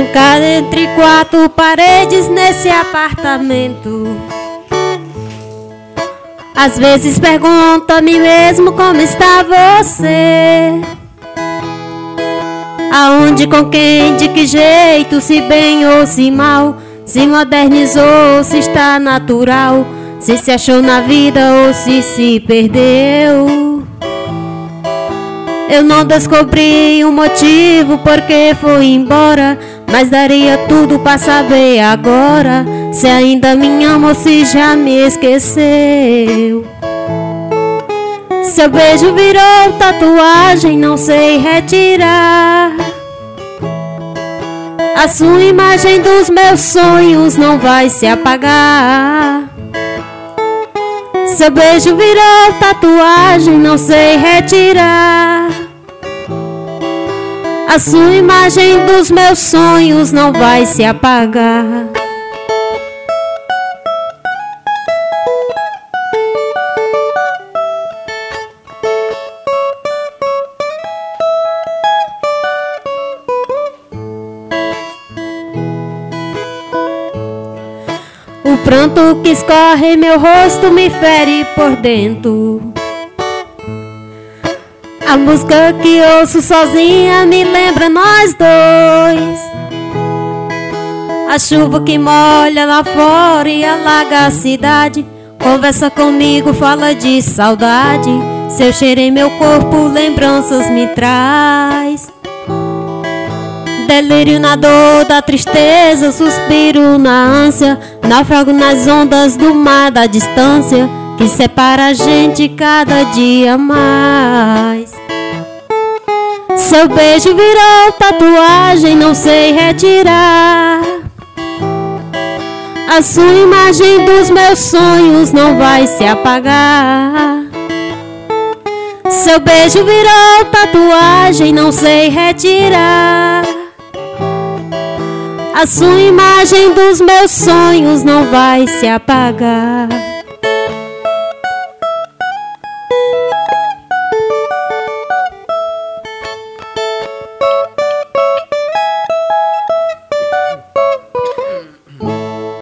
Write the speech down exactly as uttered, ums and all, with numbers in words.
trancada entre quatro paredes nesse apartamento. Às vezes pergunto a mim mesmo como está você. Aonde, com quem, de que jeito, se bem ou se mal, se modernizou, se está natural, se se achou na vida ou se se perdeu. Eu não descobri o motivo porque foi embora, mas daria tudo pra saber agora se ainda me ama ou se já me esqueceu. Seu beijo virou tatuagem, não sei retirar. A sua imagem dos meus sonhos não vai se apagar. Seu beijo virou tatuagem, não sei retirar. A sua imagem dos meus sonhos não vai se apagar. O pranto que escorre em meu rosto me fere por dentro. A música que ouço sozinha me lembra nós dois. A chuva que molha lá fora e alaga a cidade, conversa comigo, fala de saudade. Seu cheiro em meu corpo lembranças me traz. Delírio na dor da tristeza, suspiro na ânsia, naufrago nas ondas do mar da distância que separa a gente cada dia mais. Seu beijo virou tatuagem, não sei retirar. A sua imagem dos meus sonhos não vai se apagar. Seu beijo virou tatuagem, não sei retirar. A sua imagem dos meus sonhos não vai se apagar.